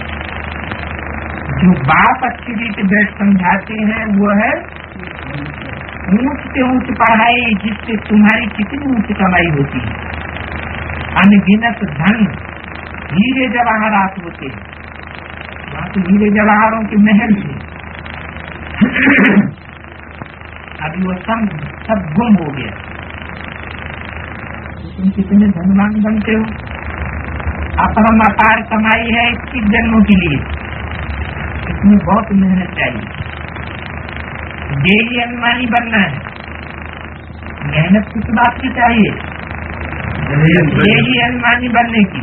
जो बाप अच्छी रीति बैठ समझाते हैं वो है ऊंच से ऊंच पढ़ाई, जिससे तुम्हारी कितनी ऊंच कमाई होती है। अनगिनत धन हीरे जवाहरात होते हैं, वहाँ तो हीरे जवाहरों के महल थे, अभी वो सब सब गुम हो गया। तुम कितने धनवान बनते हो? अब हम अपार कमाई है इक्कीस जन्मों के लिए, इसमें बहुत मेहनत चाहिए। यही अनुमानी बनना है, मेहनत किस बात की चाहिए? यही अनुमानी बनने की।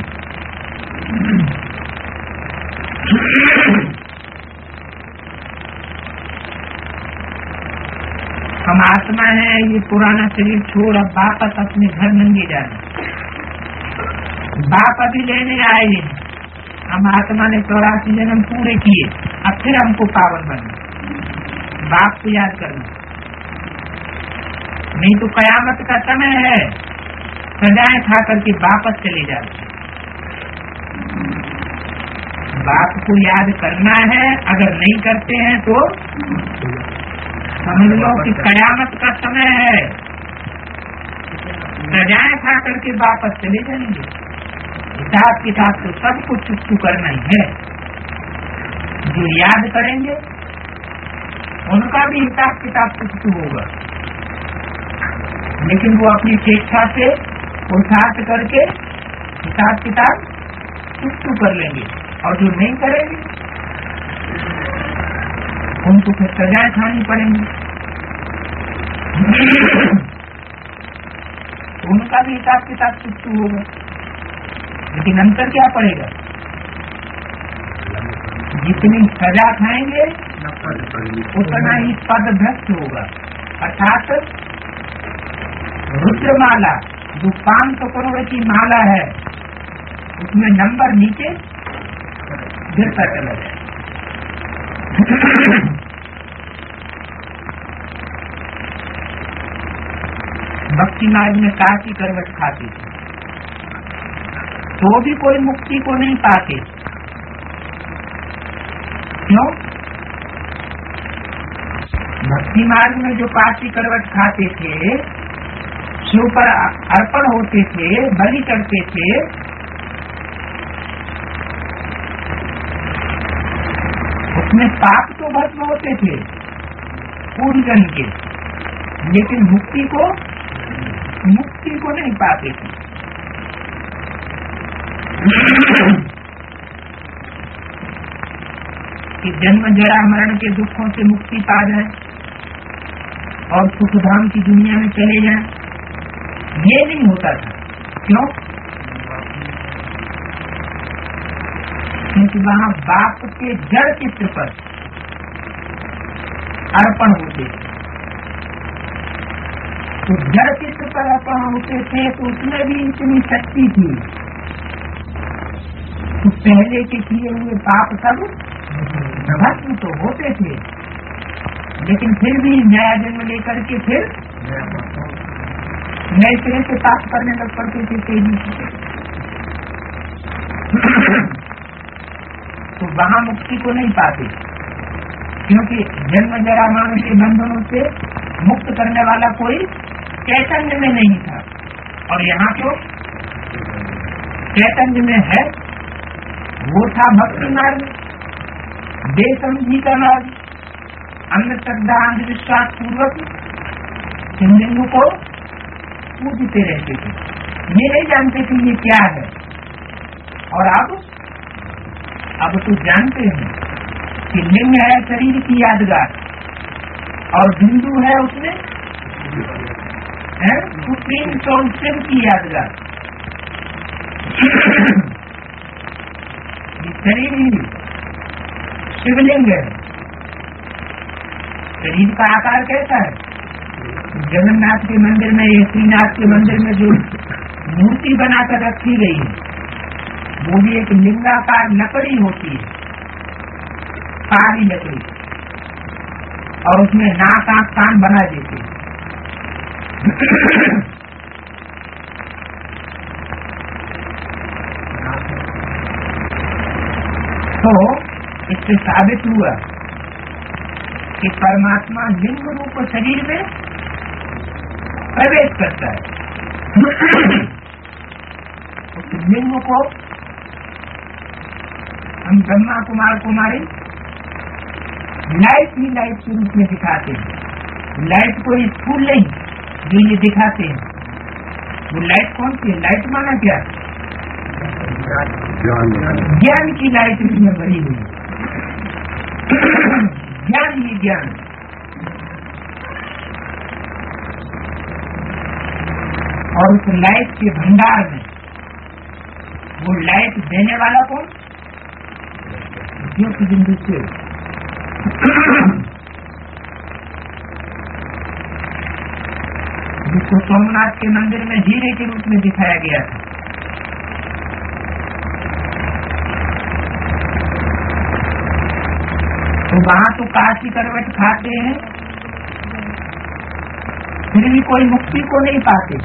हम आत्मा है, ये पुराना शरीर छोड़ अब वापस अपने घर नंगे जाना। बाप अभी लेने आए हैं, हम आत्मा ने चौरासी जन्म पूरे किए, अब फिर हमको पावन बनना, बाप को याद करना। नहीं तो कयामत का समय है, सजाएं खा करके वापस चले जाते। बाप को याद करना है, अगर नहीं करते हैं तो समझ लो कि कयामत का समय है, सजाएं खा करके वापस चले जाएंगे। हिसाब किताब तो सब कुछ चुप करना ही है। जो याद करेंगे उनका भी हिसाब किताब चुप होगा, लेकिन वो अपनी स्वेच्छा से पुरुषार्थ करके हिसाब किताब चुप कर लेंगे, और जो नहीं करेंगे उनको फिर सजाएं खानी पड़ेंगी। उनका भी हिसाब किताब चुप होगा, लेकिन अंतर क्या पड़ेगा? जितनी सजा खाएंगे उतना ही पद भ्रष्ट होगा। अर्थात रुद्रमाला जो पांच सौ करोड़ की माला है, उसमें नंबर नीचे गिरता चला जाए। भक्ति मार्ग में काशी करवट खाते थे तो भी कोई मुक्ति को नहीं पाते। क्यों? भक्ति मार्ग में जो काशी करवट खाते थे, शिव पर अर्पण होते थे, बलि करते थे, उसमें पाप तो भस्म होते थे पूर्व जन्म के, लेकिन मुक्ति को मुक्ति को नहीं पाते थे। कि जन्म जरा मरण के दुखों से मुक्ति पा जाए और सुखधाम की दुनिया में चले जाएं, ये नहीं होता था। क्यों? क्योंकि वहाँ बाप के जड़ चित्र पर अर्पण होते थे। तो जड़ चित्र पर अर्पण होते थे तो उसमें भी इतनी शक्ति थी। तो पहले के किए हुए पाप सब भस्म तो होते थे, लेकिन फिर भी नया जन्म लेकर के फिर नए सिरे से पाप करने लग पड़ते थे तेजी से। तो वहाँ मुक्ति को नहीं पाते, क्योंकि जन्म जरा मरण के बंधनों से मुक्त करने वाला कोई चैतन्य में नहीं था। और यहाँ तो चैतन्य में है, वो था भक्ति मार्ग, बेसमझी का मार्ग। अंध श्रद्धा अंधविश्वास पूर्वक शिवलिंग को पूजते रहते थे, ये नहीं जानते थे ये क्या है। और अब अब तो जानते हैं कि लिंग है शरीर की यादगार और बिंदु है उसमें है सुप्रीम सोल शिव की यादगार। ये शरीर ही शिवलिंग है। शरीर का आकार कैसा है? जगन्नाथ के मंदिर में, श्रीनाथ के मंदिर में जो मूर्ति बनाकर रखी गई है, वो भी एक लिंगाकार लकड़ी होती है, काली लकड़ी, और उसमें नाक आंख कान बना देते हैं। तो इससे साबित हुआ कि परमात्मा लिंग रूप शरीर में प्रवेश करता है। उस लिंग को हम ब्रह्मा कुमार कुमारी लाइट ही लाइट के रूप में दिखाते हैं। लाइट कोई फूल नहीं जो ये दिखाते हैं। वो लाइट कौन सी है? लाइट माना क्या? ज्ञान की लाइट इसमें भरी हुई, ज्ञान ही ज्ञान। और उस लाइट के भंडार में वो लाइट देने वाला कौन? ज्योति बिंदु से। जिसको सोमनाथ के मंदिर में हीरे के रूप में दिखाया गया था। तो वहाँ तो काशी करवट खाते हैं, फिर भी कोई मुक्ति को नहीं पाते।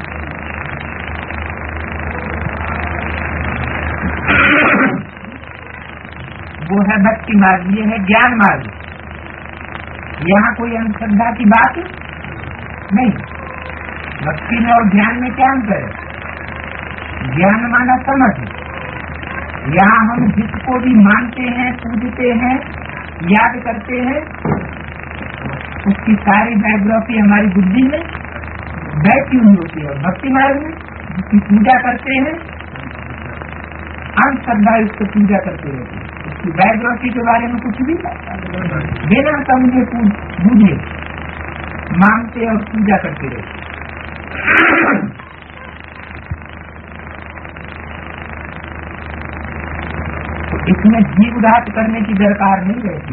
वो है भक्ति मार्ग, ये है ज्ञान मार्ग। यहाँ कोई अंधश्रद्धा की बात नहीं। भक्ति में और ध्यान में क्या अंतर है? ज्ञान माना समझ। यहाँ हम जिसको भी मानते हैं, पूजते हैं, याद करते हैं, उसकी सारी बायोग्राफी हमारी बुद्धि में बैठी हुई होती है। और भक्ति मार्ग में जिसकी पूजा करते हैं, अंधश्रद्धा उसको पूजा करते रहते हैं, उसकी बायोग्राफी के बारे में कुछ भी बिना समझे बूझे मानते और पूजा करते रहते। तो इसमें जीवघात करने की दरकार नहीं रहती।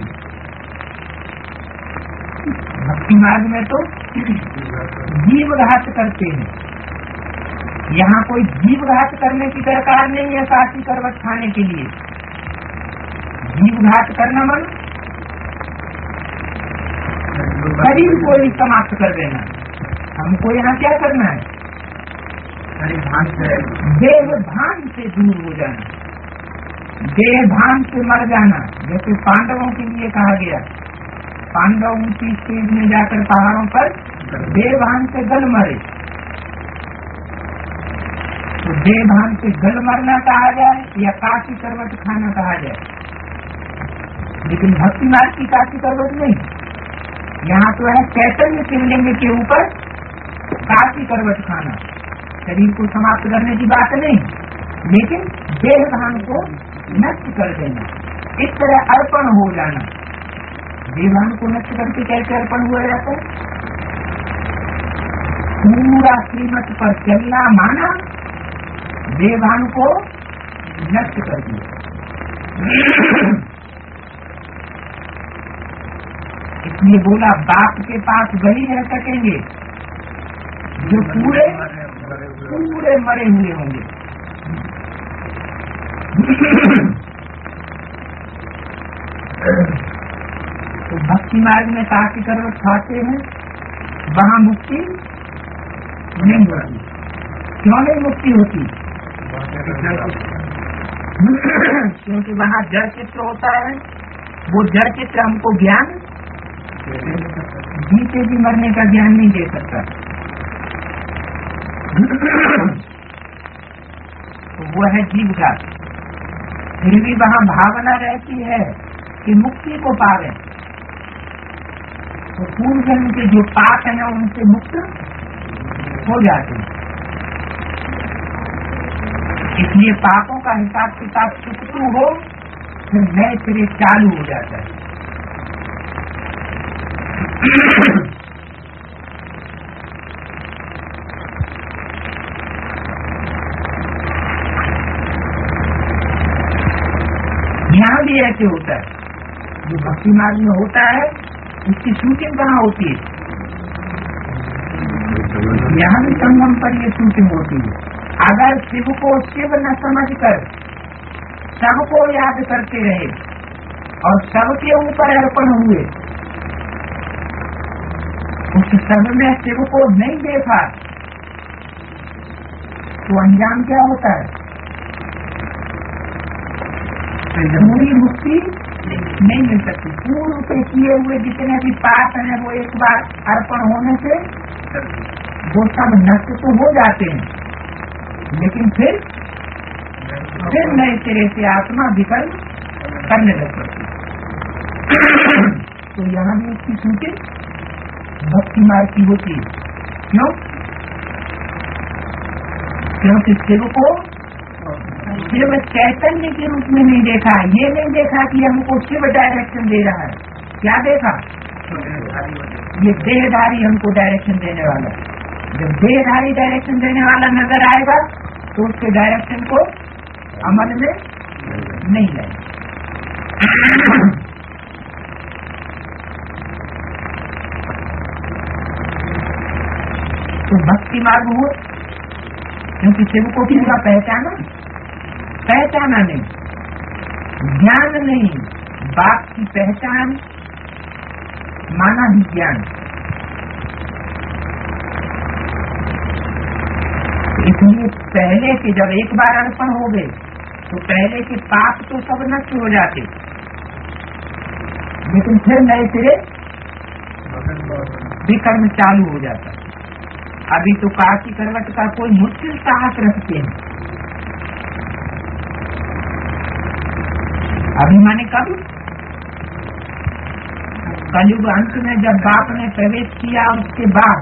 भक्ति मार्ग में तो जीवघात करते हैं। यहाँ कोई जीवघात करने की दरकार नहीं है काशी करवट खाने के लिए। जीव घात करना मन शरीर को ही समाप्त कर देना। हमको यहाँ क्या करना है? देह भान से दूर हो जाना, देह भान से मर जाना। जैसे पांडवों के लिए कहा गया, पांडव ऊंची स्टेज में जाकर पहाड़ों पर देह भान से गल मरे। तो देह भान से गल मरना कहा जाए या काशी करवट खाना कहा जाए, लेकिन भक्ति मार्ग की काशी करवट नहीं। यहाँ तो है चैतन्य शिवलिंग के ऊपर काशी करवट खाना। शरीर को समाप्त करने की बात नहीं, लेकिन देह भान को नष्ट कर देना, इस तरह अर्पण हो जाना। देह भान को नष्ट करके कैसे अर्पण हुआ जाता है? पूरा श्रीमत पर चलना माना, देह भान को नष्ट कर दिया। इसलिए बोला बाप के पास वही रह सकेंगे जो पूरे पूरे मरे हुए होंगे। तो भक्ति मार्ग में काशी करवट खाते हैं, वहाँ मुक्ति नहीं होती। क्यों नहीं मुक्ति होती? क्योंकि वहाँ जड़ चित्र होता है। वो जड़ चित्र हमको ज्ञान जीते भी मरने का ज्ञान नहीं दे सकता। तो वो है जीव घात। फिर भी वहाँ भावना रहती है कि मुक्ति को पावे। तो पूर्व जन्म के जो पाप है उनसे मुक्त हो जाते हैं। इसलिए पापों का हिसाब किताब चुकतू हो, फिर नए सिरे चालू हो जाता है। यहाँ भी ऐसे होता है। जो भक्ति मार्ग में होता है उसकी शूटिंग कहाँ होती है? यहाँ भी संगम पर ये शूटिंग होती है। अगर शिव को शिव न समझकर सबको याद करते रहे और सबके ऊपर अर्पण हुए, उस सब में शिव को नहीं देखा, तो अंजाम क्या होता है? पूरी मुक्ति नहीं मिल सकती। पूर्व पे किए हुए जितने भी पाप हैं वो एक बार अर्पण होने से वो सब नष्ट तो हो जाते हैं, लेकिन फिर फिर नए सिरे से आत्मा विकल्प करने लग पड़ती। तो यहाँ भी उसकी सूचित भक्ति मार्ग की होती है। क्यों? क्योंकि शिव को शिव चैतन्य के रूप में नहीं देखा। ये नहीं देखा कि हमको शिव डायरेक्शन दे रहा है। क्या देखा? ये देहधारी हमको डायरेक्शन देने वाला। जब देहधारी डायरेक्शन देने वाला नजर आएगा तो उसके डायरेक्शन को अमल में नहीं लाएगा। तो भक्ति मार्ग हो, क्योंकि शिव को पूरा पहचाना पहचाना नहीं, ज्ञान नहीं, बाप की पहचान माना भी ज्ञान। इसलिए पहले के जब एक बार अर्पण हो गए तो पहले के पाप तो सब नष्ट हो जाते, लेकिन फिर नए सिरे विकर्म चालू हो जाता। अभी तो काशी करवट का कोई मुश्किल साहस रखते हैं। अभी माने कब? कलयुग अंत में जब बाप ने प्रवेश किया उसके बाद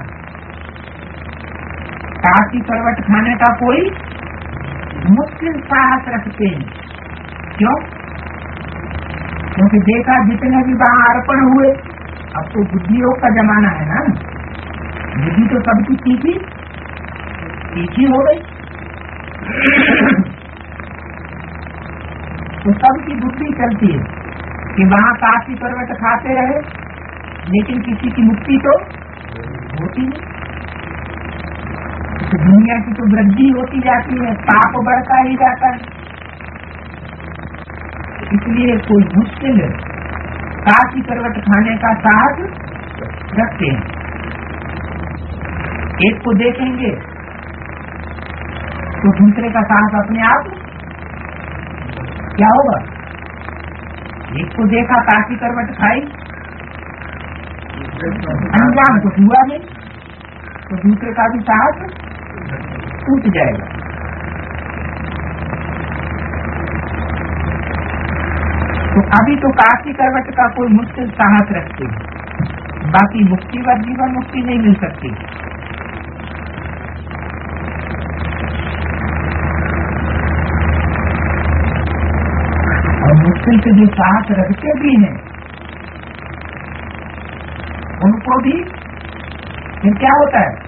काशी करवट खाने का कोई मुश्किल साहस रखते हैं। क्यों? क्योंकि देखा जितने भी वहाँ अर्पण हुए, अब तो बुद्धियोग का जमाना है ना, बुद्धि तो सबकी तीखी तीखी हो गई। तो सबकी बुद्धि चलती है कि वहाँ काशी करवट खाते रहे, लेकिन किसी की मुक्ति तो होती नहीं। तो दुनिया की तो वृद्धि होती जाती है, पाप बढ़ता ही जाता है। इसलिए कोई मुश्किल काशी करवट खाने का साहस रखते हैं। एक को देखेंगे तो दूसरे का साहस अपने आप क्या होगा। एक को देखा काशी करवट खाई, अंजाम कुछ हुआ नहीं, तो दूसरे का भी साहस टूट जाएगा। तो अभी तो काशी करवट का कोई मुश्किल साहस रखते हैं, बाकी मुक्ति व जीवन मुक्ति नहीं मिल सकती। और मुश्किल से जो साहस रखते भी हैं उनको भी फिर क्या होता है,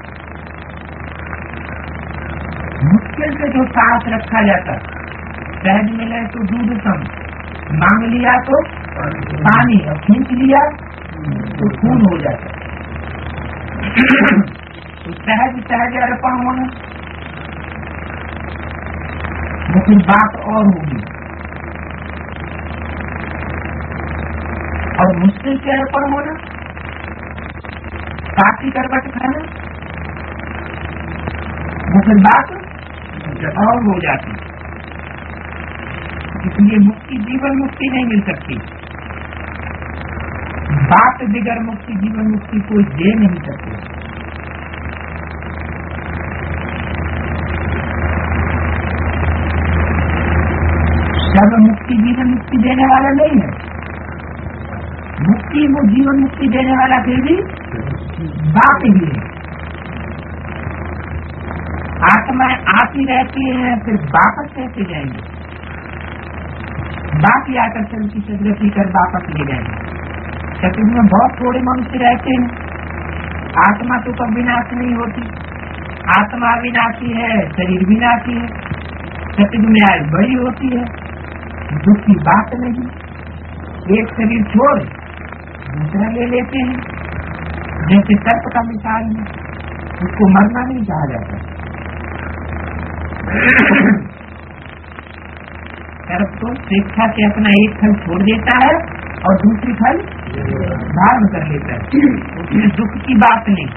मुश्किल से जो साहस रखा जाता है, सहज मिले तो दूध सम, मांग लिया तो पानी, और खींच लिया तो खून हो जाता है। तो सहज सहज अर्पण होना, वो फिर बात और होगी। और मुश्किल से अर्पण होना, काशी करवट खाना, वो फिर बात और हो जाती। इसलिए मुक्ति जीवन मुक्ति नहीं मिल सकती। बात बिगर मुक्ति जीवन मुक्ति कोई दे नहीं सकती। सब मुक्ति जीवन मुक्ति देने वाला नहीं है। मुक्ति वो जीवन मुक्ति देने वाला फिर भी बात ही है। आत्माएं आती रहती हैं, फिर वापस कैसे जाएंगे। बाकी आकर चलती सदगति कर वापस ले जाएंगे। सतयुग में बहुत थोड़े मनुष्य रहते हैं। आत्मा तो कब विनाश नहीं होती, आत्मा विनाशी है, शरीर विनाशी है। सतयुग में आयु बड़ी होती है, दुख की बात नहीं। एक शरीर छोड़ दूसरा ले लेते हैं, जैसे सर्प का मिसाल है, उसको मरना नहीं कहा जाता। सर्प तो स्वेच्छा से अपना एक फल छोड़ देता है और दूसरी फल धारण कर लेता है, उसमें दुख की बात नहीं।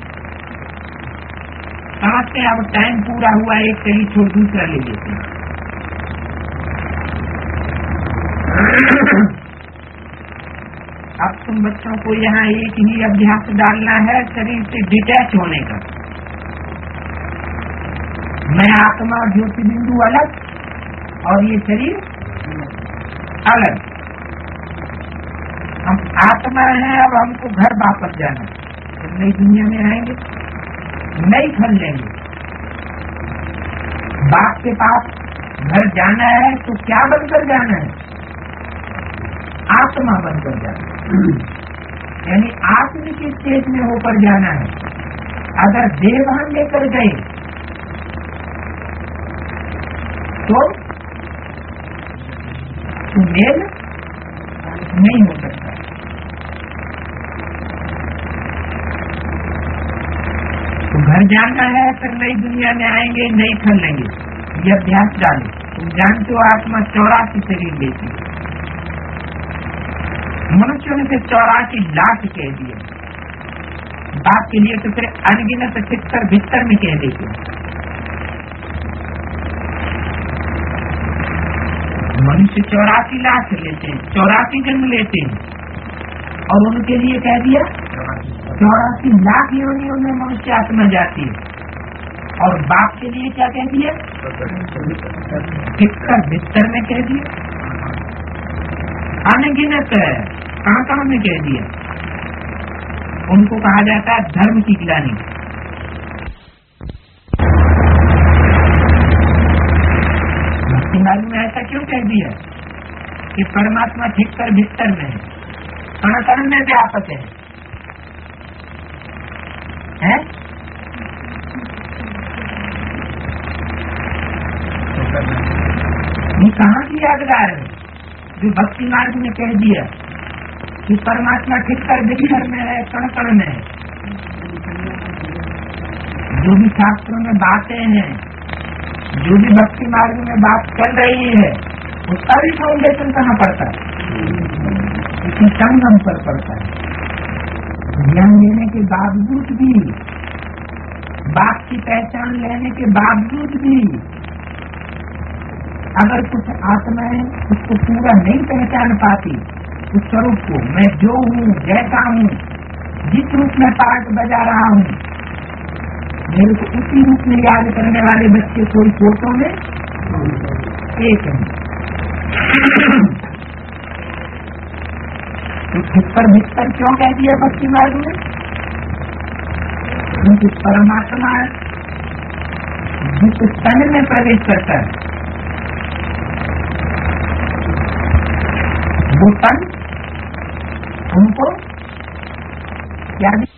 समझते हैं अब टाइम पूरा हुआ, एक शरीर छोड़ दूसरा ले लेते हैं। अब तुम बच्चों को यहाँ एक ही अभ्यास डालना है शरीर से डिटैच होने का। मैं आत्मा ज्योति बिंदु अलग और ये शरीर अलग। हम आत्मा है, अब हमको घर वापस जाना है। जब नई दुनिया में आएंगे नई घर लेंगे। बाप के पास घर जाना है तो क्या बनकर जाना है, आत्मा बनकर जाना है, यानी आत्मिक स्टेज में होकर जाना है। अगर देह हम लेकर गए तो मेल नहीं हो सकता। तो घर जाना है, फिर नई दुनिया में आएंगे, नई घर लेंगे। ये अभ्यास डालो। तुम जानते हो आत्मा चौरासी शरीर लेती है। मनुष्यों ने फिर चौरासी लाख कह दिए। बात के लिए तो फिर अनगिनत चित्तर भीतर में कह देते। मनुष्य चौरासी लाख लेते हैं, चौरासी जन्म लेते हैं, और उनके लिए कह दिया चौरासी लाख योनियों में मनुष्य आत्मा जाती है। और बाप के लिए क्या कह दिया, किसकर भीतर में कह दिया, अनगिनत है, कहाँ कहाँ में कह दिया। उनको कहा जाता है धर्म की ग्लानि। मालूम है ऐसा क्यों कह दिया कि परमात्मा ठीक कर भीतर में है, कण कण में व्यापक है, है? ये कहाँ की यादगार है जो भक्ति मार्ग में कह दिया कि परमात्मा ठीक कर भीतर में है, कण कण में है। जो भी शास्त्रों में बातें हैं, जो भी भक्ति मार्ग में बात चल रही है, उसका भी फाउंडेशन कहाँ पड़ता है? इसी संगम पर पड़ता है। ज्ञान लेने के बावजूद भी, बाप की पहचान लेने के बावजूद भी अगर कुछ आत्माएं उसको पूरा नहीं पहचान पाती, उस स्वरूप को, मैं जो हूँ, जैसा हूँ, जिस रूप में पार्ट बजा रहा हूँ, मेरे को उसी रूप में याद करने वाले बच्चे कोई फोटो में एक है। तो भितर भितर क्यों कह दिया भक्ति मार्ग में? क्योंकि परमात्मा जिस तन में प्रवेश करता है वो तन उनको क्या